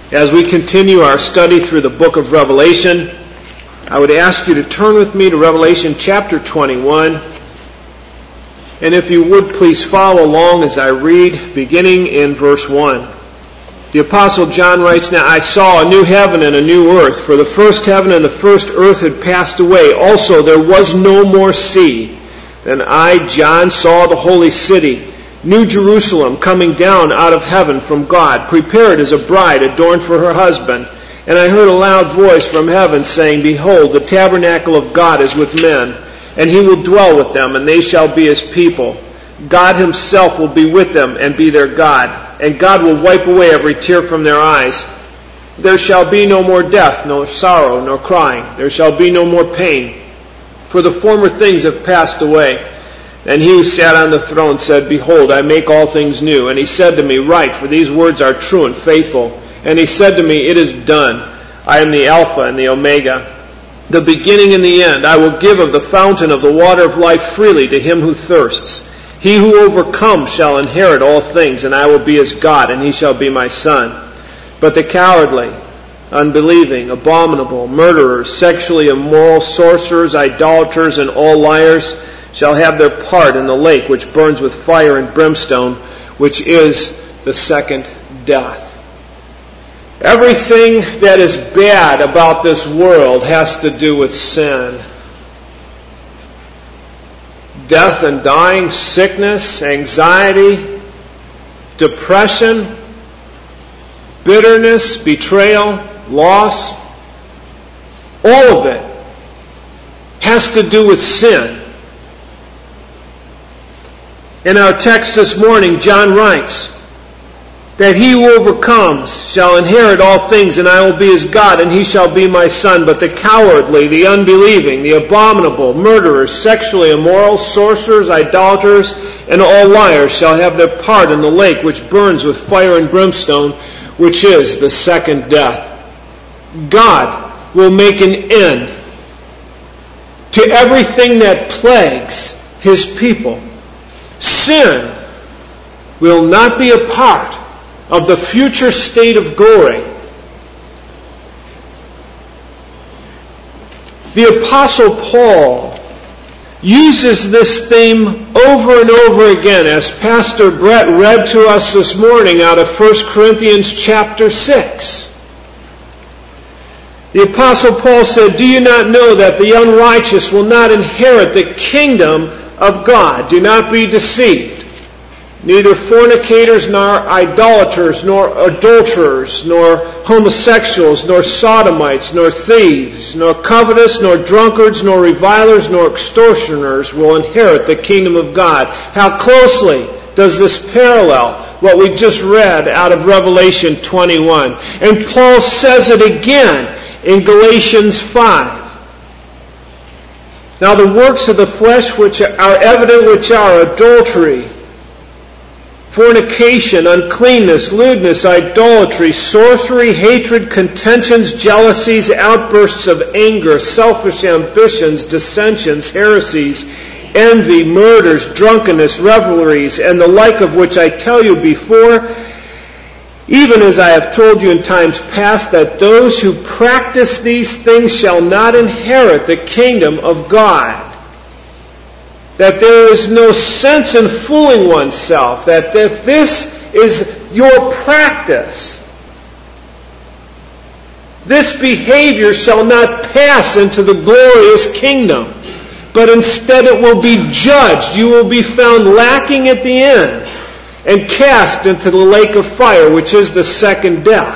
As we continue our study through the book of Revelation, I would ask you to turn with me to Revelation chapter 21. And if you would, please follow along as I read, beginning in verse 1. The Apostle John writes, "Now I saw a new heaven and a new earth, for the first heaven and the first earth had passed away. Also there was no more sea. Then I, John, saw the holy city, New Jerusalem, coming down out of heaven from God, prepared as a bride adorned for her husband. And I heard a loud voice from heaven saying, Behold, the tabernacle of God is with men, and he will dwell with them, and they shall be his people. God himself will be with them and be their God, and God will wipe away every tear from their eyes. There shall be no more death, nor sorrow, nor crying. There shall be no more pain, for the former things have passed away. And he who sat on the throne said, Behold, I make all things new. And he said to me, Write, for these words are true and faithful. And he said to me, It is done. I am the Alpha and the Omega, the beginning and the end. I will give of the fountain of the water of life freely to him who thirsts. He who overcomes shall inherit all things, and I will be his God, and he shall be my son. But the cowardly, unbelieving, abominable, murderers, sexually immoral, sorcerers, idolaters, and all liars shall have their part in the lake which burns with fire and brimstone, which is the second death." Everything that is bad about this world has to do with sin. Death and dying, sickness, anxiety, depression, bitterness, betrayal, loss, all of it has to do with sin. In our text this morning, John writes that he who overcomes shall inherit all things, and I will be his God, and he shall be my son. But the cowardly, the unbelieving, the abominable, murderers, sexually immoral, sorcerers, idolaters, and all liars shall have their part in the lake which burns with fire and brimstone, which is the second death. God will make an end to everything that plagues his people. Sin will not be a part of the future state of glory. The Apostle Paul uses this theme over and over again, as Pastor Brett read to us this morning out of 1 Corinthians chapter 6. The Apostle Paul said, "Do you not know that the unrighteous will not inherit the kingdom of God? Do not be deceived. Neither fornicators, nor idolaters, nor adulterers, nor homosexuals, nor sodomites, nor thieves, nor covetous, nor drunkards, nor revilers, nor extortioners will inherit the kingdom of God." How closely does this parallel what we just read out of Revelation 21? And Paul says it again in Galatians 5. "Now the works of the flesh which are evident, which are adultery, fornication, uncleanness, lewdness, idolatry, sorcery, hatred, contentions, jealousies, outbursts of anger, selfish ambitions, dissensions, heresies, envy, murders, drunkenness, revelries, and the like, of which I tell you before, even as I have told you in times past, that those who practice these things shall not inherit the kingdom of God." That there is no sense in fooling oneself, that if this is your practice, this behavior shall not pass into the glorious kingdom, but instead it will be judged. You will be found lacking at the end and cast into the lake of fire, which is the second death.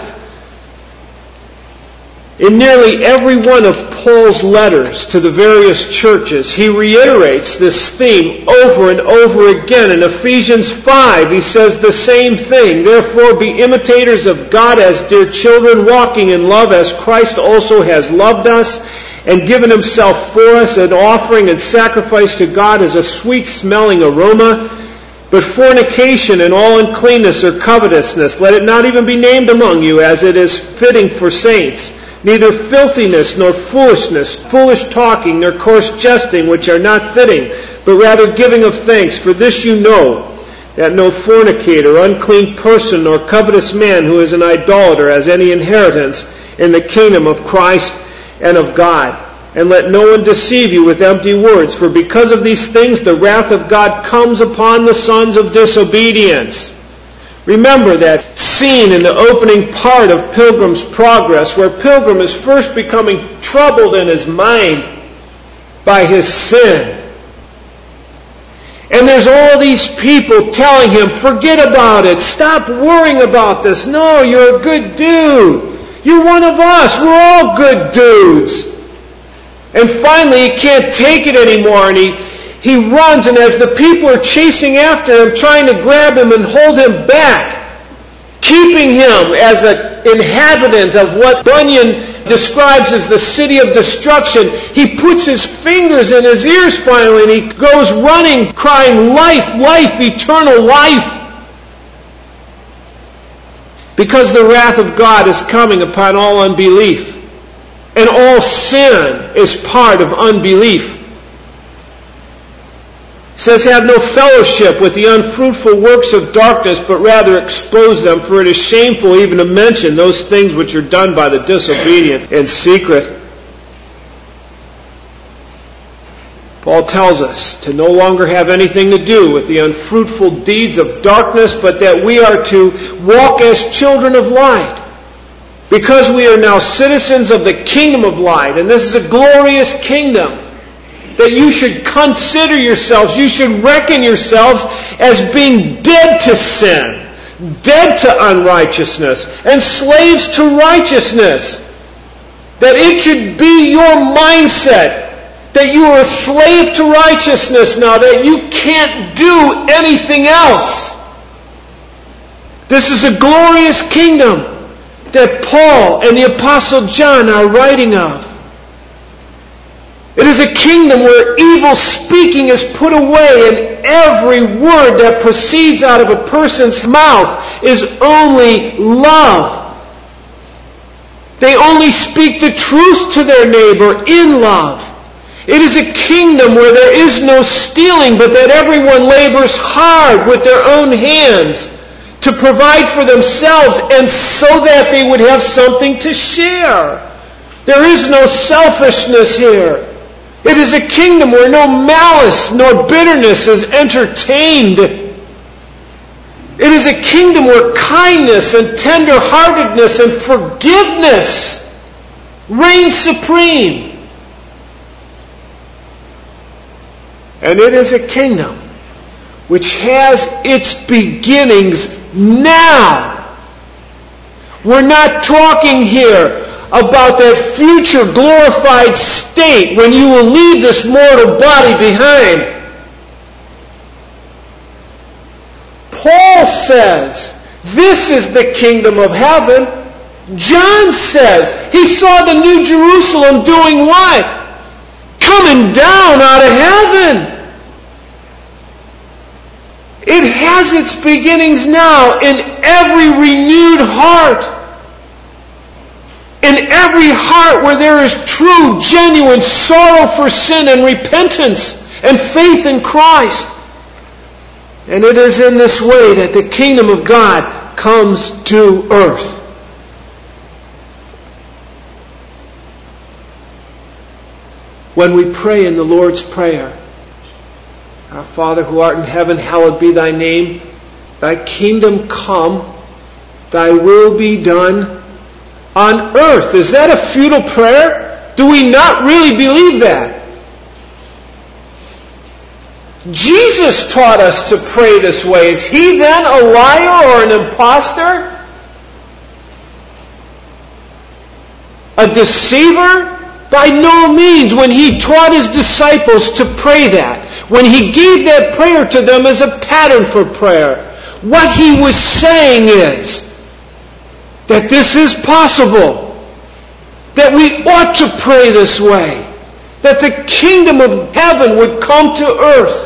In nearly every one of Paul's letters to the various churches, he reiterates this theme over and over again. In Ephesians 5, he says the same thing. "Therefore be imitators of God as dear children, walking in love as Christ also has loved us and given himself for us, an offering and sacrifice to God as a sweet-smelling aroma. But fornication and all uncleanness or covetousness, let it not even be named among you, as it is fitting for saints. Neither filthiness, nor foolishness, foolish talking, nor coarse jesting, which are not fitting, but rather giving of thanks. For this you know, that no fornicator, unclean person, nor covetous man who is an idolater has any inheritance in the kingdom of Christ and of God. And let no one deceive you with empty words, for because of these things the wrath of God comes upon the sons of disobedience. Remember that scene in the opening part of Pilgrim's Progress, where Pilgrim is first becoming troubled in his mind by his sin. And there's all these people telling him, forget about it, stop worrying about this. No, you're a good dude. You're one of us. We're all good dudes. And finally, he can't take it anymore, and he runs, and as the people are chasing after him, trying to grab him and hold him back, keeping him as an inhabitant of what Bunyan describes as the city of destruction, he puts his fingers in his ears finally, and he goes running, crying, life, life, eternal life. Because the wrath of God is coming upon all unbelief. And all sin is part of unbelief. It says, have no fellowship with the unfruitful works of darkness, but rather expose them, for it is shameful even to mention those things which are done by the disobedient in secret. Paul tells us to no longer have anything to do with the unfruitful deeds of darkness, but that we are to walk as children of light. Because we are now citizens of the kingdom of light, and this is a glorious kingdom, that you should consider yourselves, you should reckon yourselves as being dead to sin, dead to unrighteousness, and slaves to righteousness. That it should be your mindset that you are a slave to righteousness now, that you can't do anything else. This is a glorious kingdom that Paul and the Apostle John are writing of. It is a kingdom where evil speaking is put away, and every word that proceeds out of a person's mouth is only love. They only speak the truth to their neighbor in love. It is a kingdom where there is no stealing, but that everyone labors hard with their own hands to provide for themselves, and so that they would have something to share. There is no selfishness here. It is a kingdom where no malice nor bitterness is entertained. It is a kingdom where kindness and tender-heartedness and forgiveness reign supreme. And it is a kingdom which has its beginnings now. We're not talking here about that future glorified state when you will leave this mortal body behind. Paul says, this is the kingdom of heaven. John says, he saw the New Jerusalem doing what? Coming down out of heaven. It has its beginnings now in every renewed heart. In every heart where there is true, genuine sorrow for sin and repentance and faith in Christ. And it is in this way that the kingdom of God comes to earth. When we pray in the Lord's Prayer, our Father who art in heaven, hallowed be thy name. Thy kingdom come. Thy will be done on earth. Is that a futile prayer? Do we not really believe that? Jesus taught us to pray this way. Is he then a liar or an impostor? A deceiver? By no means. When he taught his disciples to pray that, when he gave that prayer to them as a pattern for prayer, what he was saying is that this is possible, that we ought to pray this way, that the kingdom of heaven would come to earth.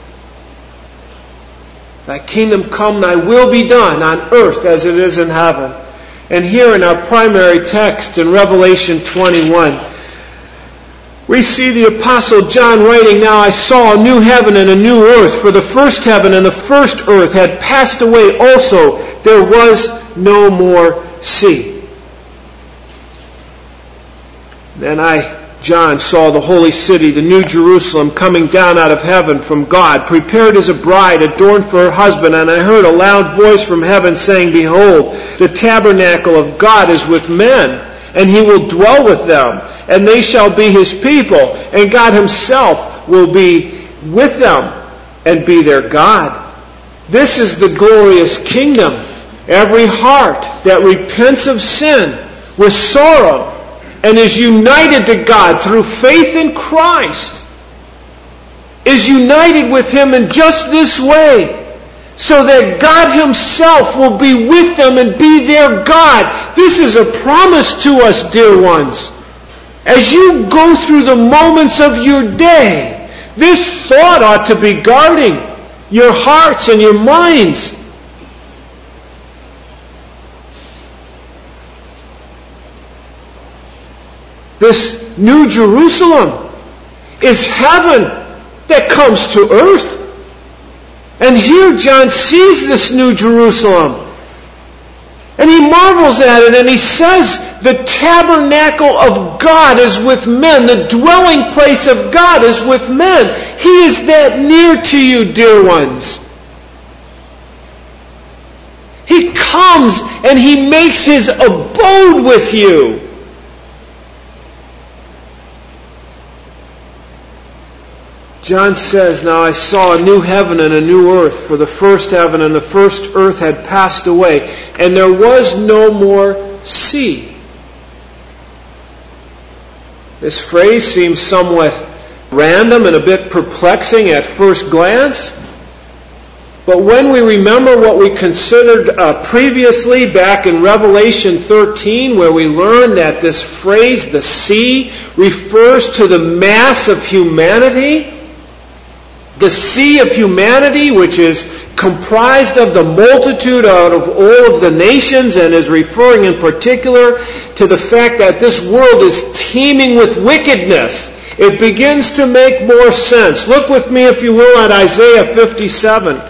Thy kingdom come, thy will be done on earth as it is in heaven. And here in our primary text in Revelation 21, We see the Apostle John writing, "Now I saw a new heaven and a new earth, for the first heaven and the first earth had passed away also. There was no more sea." Then John, saw the holy city, the new Jerusalem, coming down out of heaven from God, prepared as a bride, adorned for her husband. And I heard a loud voice from heaven saying, "Behold, the tabernacle of God is with men, and He will dwell with them, and they shall be His people, and God Himself will be with them and be their God." This is the glorious kingdom. Every heart that repents of sin with sorrow and is united to God through faith in Christ is united with Him in just this way, so that God Himself will be with them and be their God. This is a promise to us, dear ones. As you go through the moments of your day, this thought ought to be guarding your hearts and your minds. This new Jerusalem is heaven that comes to earth. And here John sees this new Jerusalem. And he marvels at it, and he says, the tabernacle of God is with men. The dwelling place of God is with men. He is that near to you, dear ones. He comes and He makes His abode with you. John says, "Now I saw a new heaven and a new earth, for the first heaven and the first earth had passed away, and there was no more sea." This phrase seems somewhat random and a bit perplexing at first glance. But when we remember what we considered previously back in Revelation 13, where we learned that this phrase, the sea, refers to the mass of humanity, the sea of humanity, which is comprised of the multitude out of all of the nations, and is referring in particular to the fact that this world is teeming with wickedness, it begins to make more sense. Look with me, if you will, at Isaiah 57.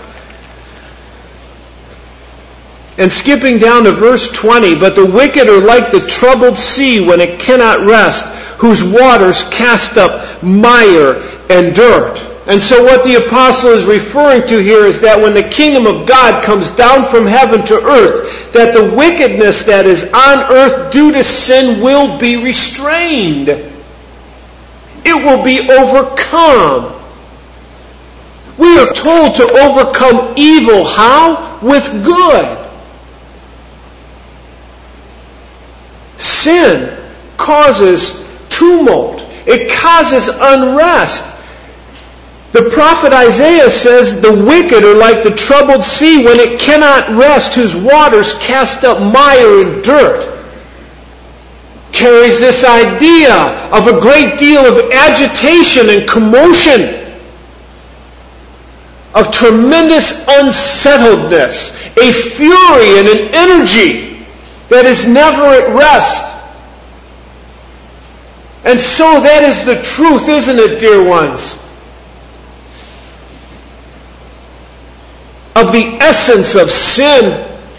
And skipping down to verse 20, "But the wicked are like the troubled sea when it cannot rest, whose waters cast up mire and dirt." And so what the apostle is referring to here is that when the kingdom of God comes down from heaven to earth, that the wickedness that is on earth due to sin will be restrained. It will be overcome. We are told to overcome evil. How? With good. Sin causes tumult. It causes unrest. The prophet Isaiah says, "The wicked are like the troubled sea when it cannot rest, whose waters cast up mire and dirt." Carries this idea of a great deal of agitation and commotion, of tremendous unsettledness, a fury and an energy that is never at rest. And so that is the truth, isn't it, dear ones? Of the essence of sin.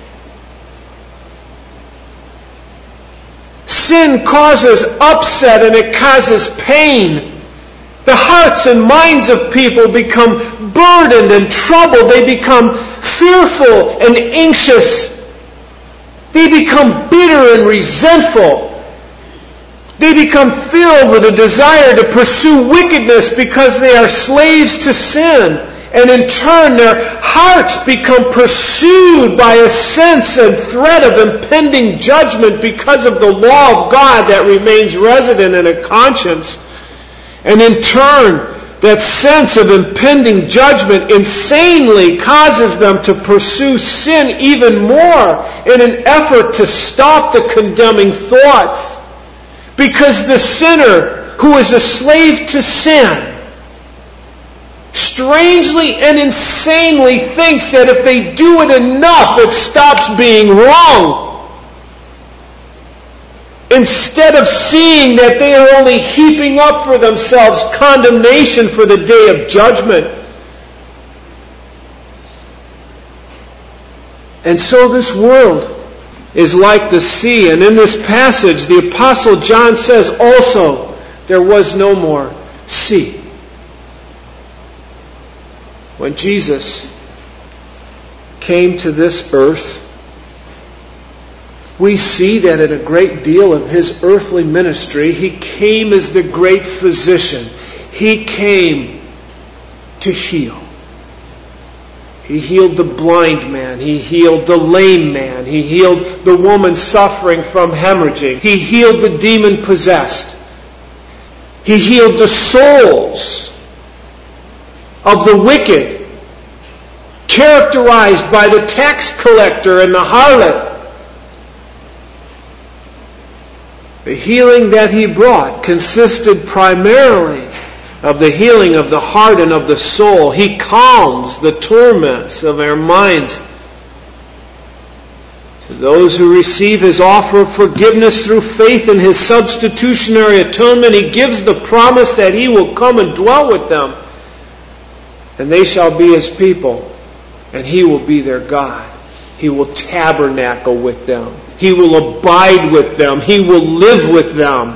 Sin causes upset and it causes pain. The hearts and minds of people become burdened and troubled. They become fearful and anxious. They become bitter and resentful. They become filled with a desire to pursue wickedness because they are slaves to sin. And in turn, their hearts become pursued by a sense and threat of impending judgment because of the law of God that remains resident in a conscience. And in turn, that sense of impending judgment insanely causes them to pursue sin even more in an effort to stop the condemning thoughts. Because the sinner who is a slave to sin strangely and insanely thinks that if they do it enough, it stops being wrong. instead of seeing that they are only heaping up for themselves condemnation for the day of judgment. And so this world is like the sea. And in this passage, the Apostle John says also, there was no more sea. When Jesus came to this earth, we see that in a great deal of His earthly ministry, He came as the great physician. He came to heal. He healed the blind man. He healed the lame man. He healed the woman suffering from hemorrhaging. He healed the demon-possessed. He healed the souls of the wicked, characterized by the tax collector and the harlot. The healing that He brought consisted primarily of the healing of the heart and of the soul. He calms the torments of our minds. To those who receive His offer of forgiveness through faith in His substitutionary atonement, He gives the promise that He will come and dwell with them. And they shall be His people, and He will be their God. He will tabernacle with them. He will abide with them. He will live with them.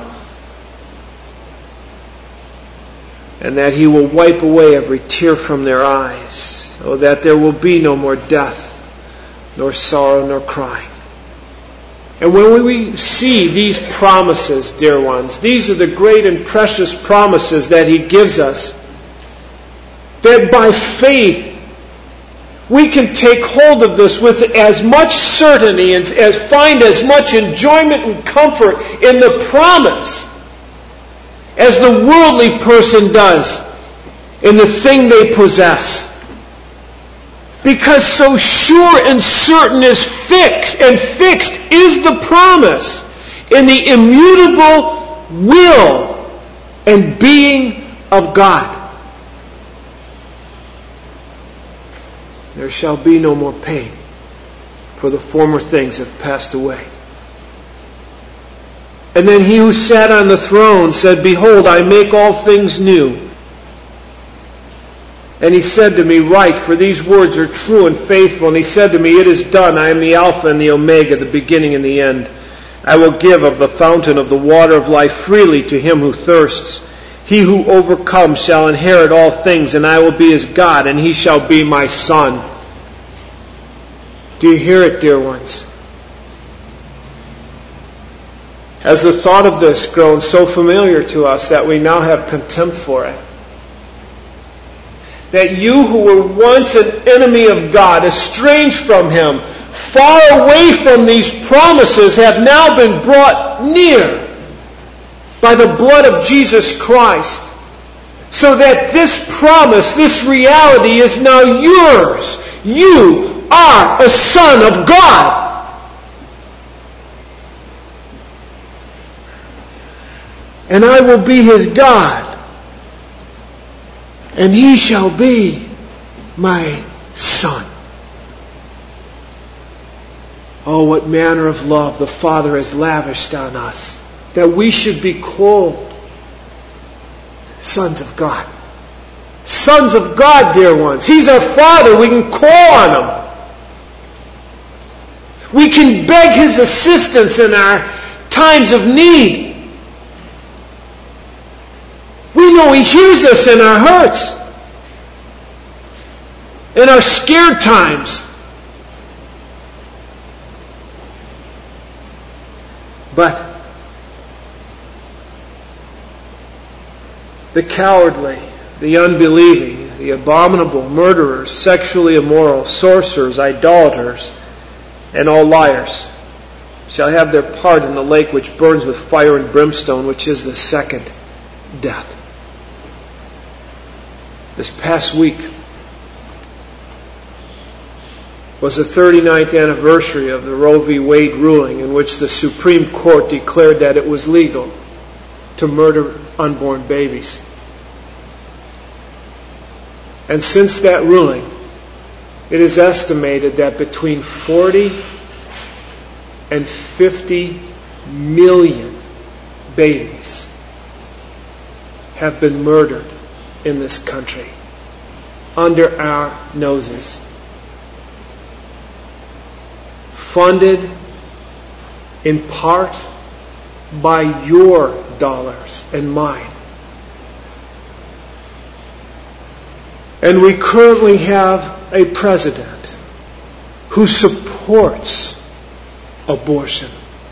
And that He will wipe away every tear from their eyes, so that there will be no more death, nor sorrow, nor crying. And when we see these promises, dear ones, these are the great and precious promises that He gives us, that by faith we can take hold of this with as much certainty and as find as much enjoyment and comfort in the promise as the worldly person does in the thing they possess. Because so sure and certain is fixed is the promise in the immutable will and being of God. There shall be no more pain, for the former things have passed away. And then He who sat on the throne said, Behold, I make all things new. And He said to me, Write, for these words are true and faithful. And He said to me, It is done. I am the Alpha and the Omega, the beginning and the end. I will give of the fountain of the water of life freely to him who thirsts. He who overcomes shall inherit all things, and I will be his God, and he shall be my son. Do you hear it, dear ones? Has the thought of this grown so familiar to us that we now have contempt for it? That you who were once an enemy of God, estranged from Him, far away from these promises, have now been brought near by the blood of Jesus Christ, so that this promise, this reality is now yours. You are a son of God. And I will be his God, and he shall be my son. Oh, what manner of love the Father has lavished on us, that we should be called sons of God. Sons of God, dear ones. He's our Father. We can call on Him. We can beg His assistance in our times of need. We know He hears us in our hurts, in our scared times. But the cowardly, the unbelieving, the abominable, murderers, sexually immoral, sorcerers, idolaters, and all liars shall have their part in the lake which burns with fire and brimstone, which is the second death. This past week was the 39th anniversary of the Roe v. Wade ruling, in which the Supreme Court declared that it was legal to murder unborn babies. And since that ruling, it is estimated that between 40 and 50 million babies have been murdered in this country under our noses. Funded in part by your dollars and mine. And we currently have a president who supports abortion,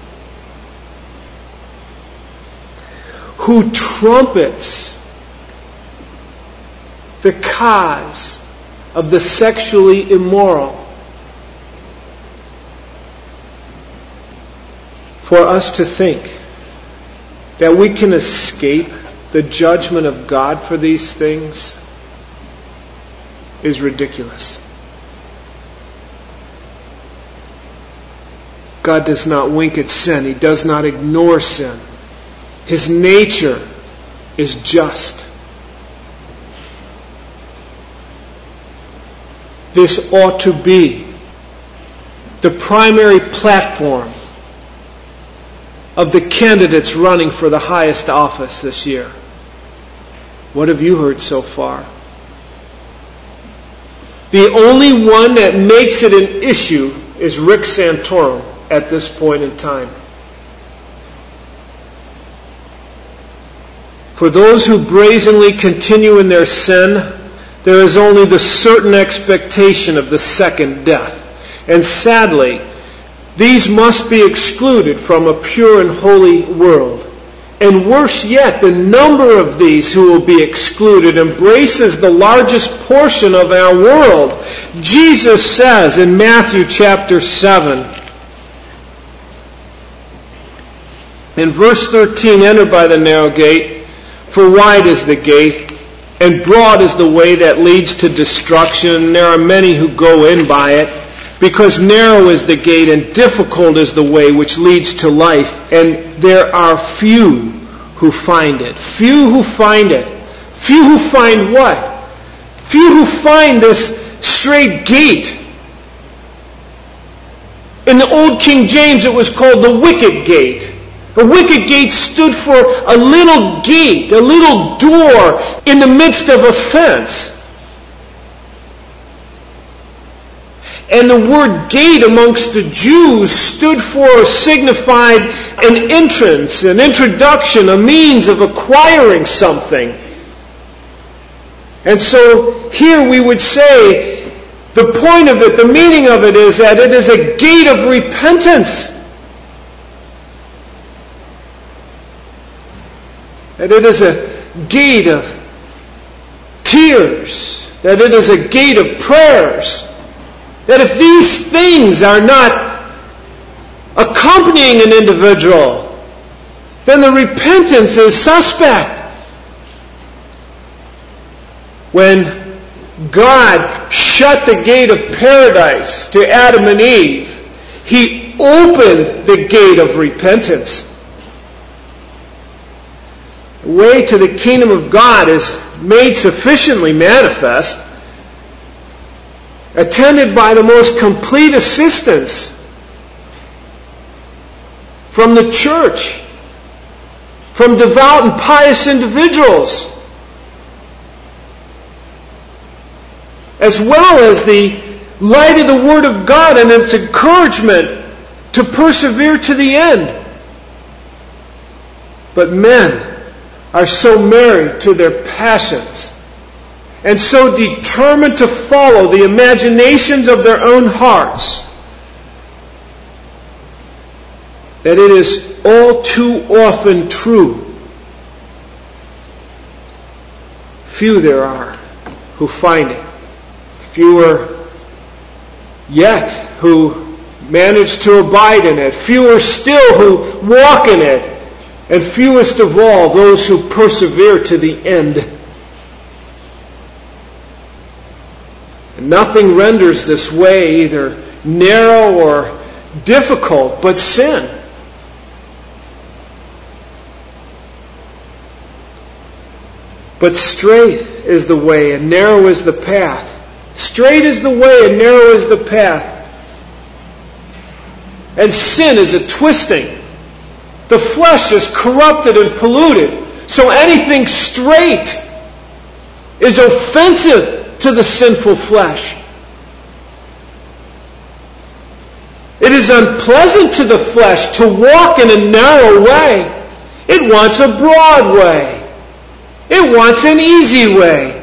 who trumpets the cause of the sexually immoral, for us to think that we can escape the judgment of God for these things is ridiculous. God does not wink at sin. He does not ignore sin. His nature is just. This ought to be the primary platform of the candidates running for the highest office this year. What have you heard so far? The only one that makes it an issue is Rick Santorum at this point in time. For those who brazenly continue in their sin, there is only the certain expectation of the second death. And sadly, these must be excluded from a pure and holy world. And worse yet, the number of these who will be excluded embraces the largest portion of our world. Jesus says in Matthew chapter 7, in verse 13, enter by the narrow gate, for wide is the gate, and broad is the way that leads to destruction, and there are many who go in by it. Because narrow is the gate and difficult is the way which leads to life, and there are few who find it. Few who find it. Few who find what? Few who find this straight gate. In the Old King James it was called the wicket gate. The wicket gate stood for a little gate, a little door in the midst of a fence. And the word gate amongst the Jews stood for or signified an entrance, an introduction, a means of acquiring something. And so here we would say the point of it, the meaning of it is that it is a gate of repentance. That it is a gate of tears. That it is a gate of prayers. That if these things are not accompanying an individual, then the repentance is suspect. When God shut the gate of paradise to Adam and Eve, He opened the gate of repentance. The way to the kingdom of God is made sufficiently manifest, attended by the most complete assistance from the church, from devout and pious individuals, as well as the light of the Word of God and its encouragement to persevere to the end. But men are so married to their passions and so determined to follow the imaginations of their own hearts that it is all too often true. Few there are who find it. Fewer yet who manage to abide in it. Fewer still who walk in it. And fewest of all those who persevere to the end. Nothing renders this way either narrow or difficult but sin. But straight is the way and narrow is the path. Straight is the way and narrow is the path. And sin is a twisting The flesh is corrupted and polluted. So anything straight is offensive to the sinful flesh. It is unpleasant to the flesh to walk in a narrow way. It wants a broad way. It wants an easy way.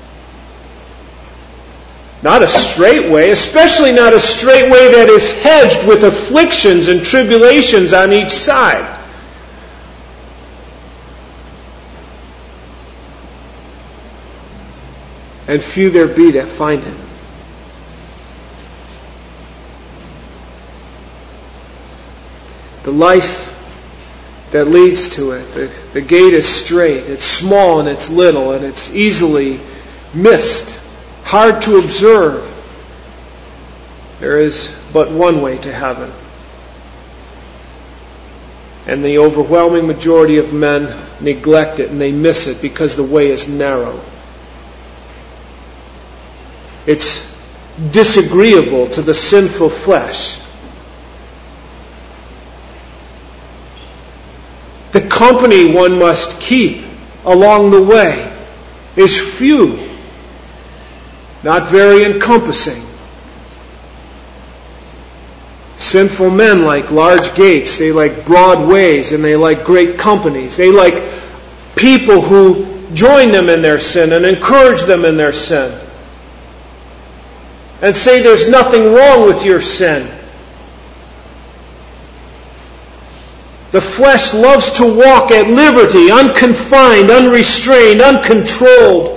Not a straight way, especially not a straight way that is hedged with afflictions and tribulations on each side. And few there be that find it. The life that leads to it, the gate is straight, it's small and it's little, and it's easily missed, hard to observe. There is but one way to heaven. And the overwhelming majority of men neglect it and they miss it because the way is narrow. It's disagreeable to the sinful flesh. The company one must keep along the way is few, not very encompassing. Sinful men like large gates, they like broad ways, and they like great companies. They like people who join them in their sin and encourage them in their sin. And say there's nothing wrong with your sin. The flesh loves to walk at liberty, unconfined, unrestrained, uncontrolled,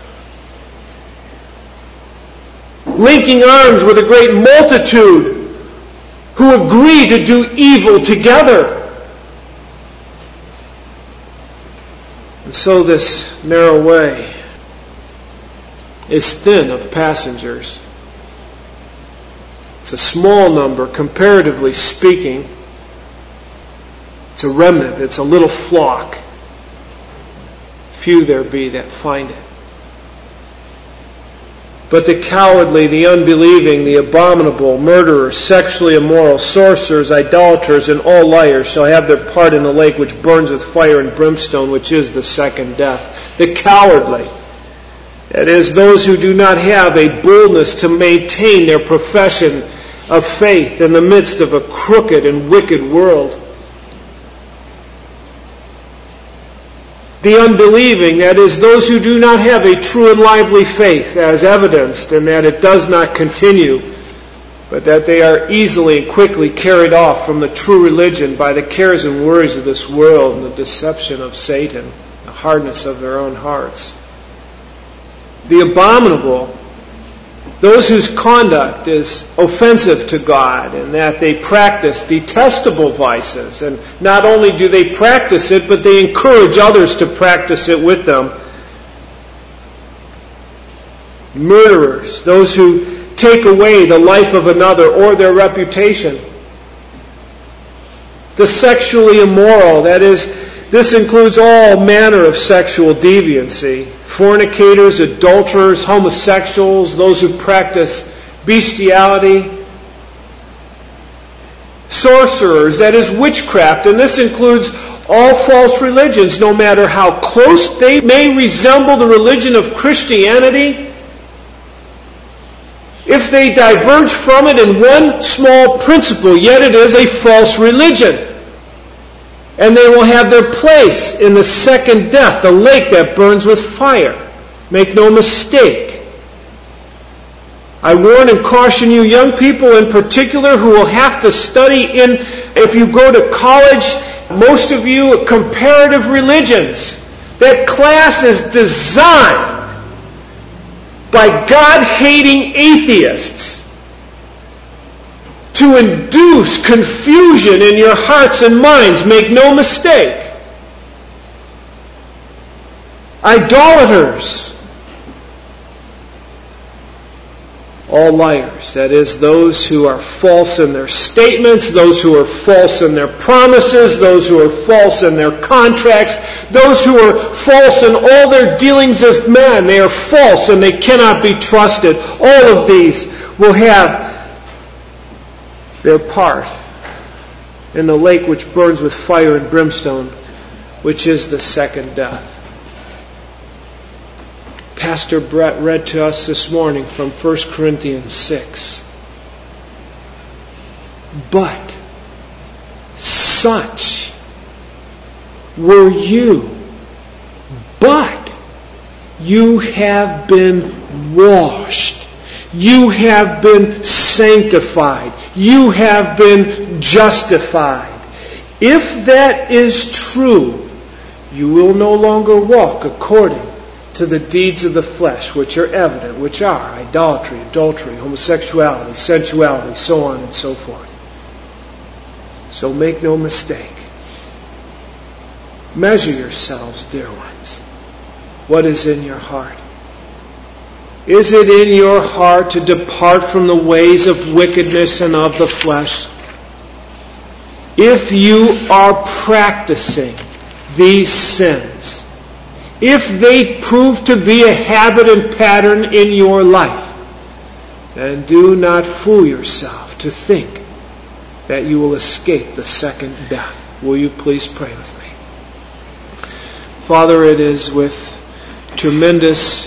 linking arms with a great multitude who agree to do evil together. And so this narrow way is thin of passengers. It's a small number, comparatively speaking. It's a remnant. It's a little flock. Few there be that find it. But the cowardly, the unbelieving, the abominable, murderers, sexually immoral, sorcerers, idolaters, and all liars shall have their part in the lake which burns with fire and brimstone, which is the second death. The cowardly, that is, those who do not have a boldness to maintain their profession of faith in the midst of a crooked and wicked world. The unbelieving, that is, those who do not have a true and lively faith as evidenced, and that it does not continue, but that they are easily and quickly carried off from the true religion by the cares and worries of this world and the deception of Satan, the hardness of their own hearts. The abominable, those whose conduct is offensive to God, and that they practice detestable vices. And not only do they practice it, but they encourage others to practice it with them. Murderers, those who take away the life of another or their reputation. The sexually immoral, that is, this includes all manner of sexual deviancy. Fornicators, adulterers, homosexuals, those who practice bestiality. Sorcerers, that is witchcraft, and this includes all false religions, no matter how close they may resemble the religion of Christianity. If they diverge from it in one small principle, yet it is a false religion. And they will have their place in the second death, the lake that burns with fire. Make no mistake. I warn and caution you, young people in particular, who will have to study if you go to college, most of you, comparative religions. That class is designed by God-hating atheists to induce confusion in your hearts and minds. Make no mistake. Idolaters. All liars. That is, those who are false in their statements, those who are false in their promises, those who are false in their contracts, those who are false in all their dealings with men. They are false and they cannot be trusted. All of these will have their part in the lake which burns with fire and brimstone, which is the second death. Pastor Brett read to us this morning from 1 Corinthians 6. But such were you. But you have been washed. You have been sanctified. You have been justified. If that is true, you will no longer walk according to the deeds of the flesh, which are evident, which are idolatry, adultery, homosexuality, sensuality, so on and so forth. So make no mistake. Measure yourselves, dear ones. What is in your heart? Is it in your heart to depart from the ways of wickedness and of the flesh? If you are practicing these sins, if they prove to be a habit and pattern in your life, then do not fool yourself to think that you will escape the second death. Will you please pray with me? Father, it is with tremendous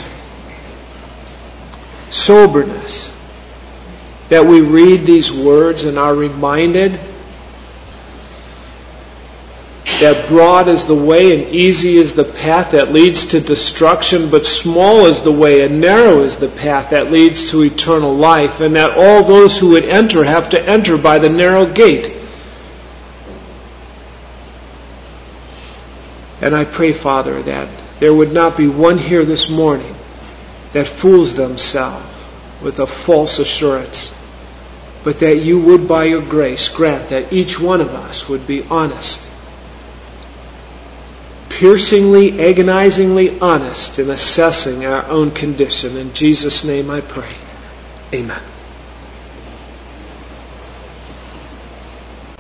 soberness that we read these words and are reminded that broad is the way and easy is the path that leads to destruction, but small is the way and narrow is the path that leads to eternal life, and that all those who would enter have to enter by the narrow gate. And I pray, Father, that there would not be one here this morning that fools themselves with a false assurance, but that you would, by your grace, grant that each one of us would be honest, piercingly, agonizingly honest in assessing our own condition. In Jesus' name I pray. Amen.